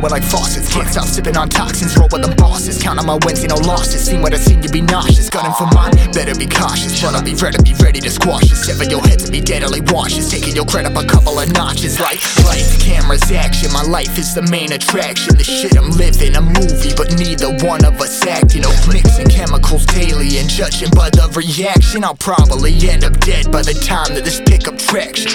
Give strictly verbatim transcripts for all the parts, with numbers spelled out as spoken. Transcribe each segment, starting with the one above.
flowing like faucets. Can't stop sipping on toxins, roll with the bosses. Count on my wins, ain't no losses. Seen what I seen, you be nauseous. Gunning for mine, better be cautious. But I'll be ready, be ready to squash it. Sever your head to be deadly washes. Taking your credit up a couple of notches. Like lights, cameras, action. My life is the main attraction. The shit I'm living, a movie, but neither one of us acting. No mixing chemicals daily and judging by the reaction. I'll probably end up dead by the time that this pickup traction.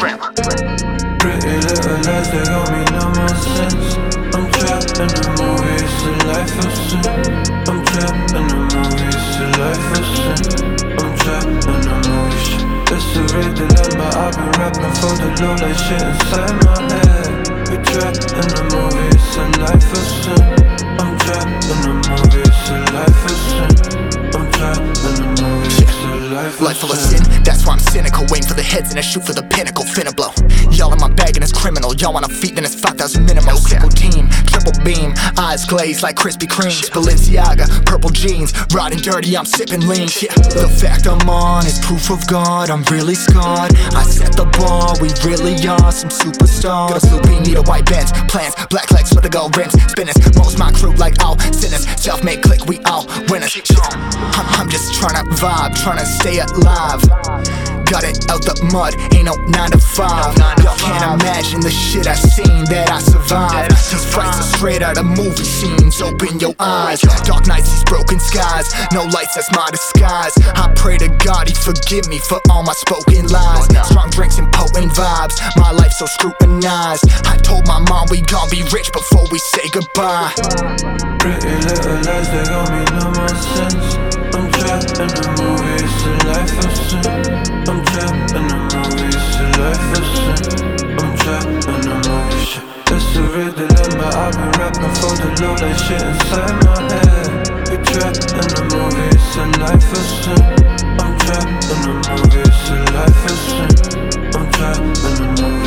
Pretty little lies, they gon' mean no more sense. I'm trapped in the movie, it's a life of sin. I'm trapped in the movie, it's a life of sin. I'm trapped in the movie, shit. It's a real dilemma, I've been rapping for the low like shit inside my head. We trapped in the movie, it's a life of sin. I'm trapped in the movie, it's a life of sin. I'm trapped in the movie, it's a life of sin. Life full of sin, that's why I'm cynical. Waiting for the heads and I shoot for the pinnacle. Finna blow. Y'all in my bag and it's criminal. Y'all on a feet, then it's five thousand minimum. Single team, triple beam, eyes glazed like Krispy Kremes. Balenciaga, purple jeans, riding dirty, I'm sipping lean. Yeah. The fact I'm on is proof of God, I'm really scarred. I set the bar, we really are some superstars. Got a blue bean, need a white Benz, plans, black legs with the gold rims. Spinners, most my crew like all sinners. Self-made click, we all winners. I'm, I'm just tryna vibe, tryna stay alive. Got it out the mud, ain't no nine to five. Y'all can't imagine the shit I seen that I survived. These fights are straight out of movie scenes, open your eyes. Dark nights, these broken skies, no lights, that's my disguise. I pray to God he forgive me for all my spoken lies. Strong drinks and potent vibes, my life so scrutinized. I told my mom we gon' be rich before we say goodbye. Pretty little lies, they gon' mean no more sense. I'm trapped in the movie, it's a life of sin. I'm trapped in the movie, it's a life of sin. I'm trapped in the movie, shit. It's a real dilemma, I've been rapping for the low like shit inside my head. We trapped in the movie, it's a life of sin. I'm trapped in the movie, it's a life of sin. I'm trapped in the movie.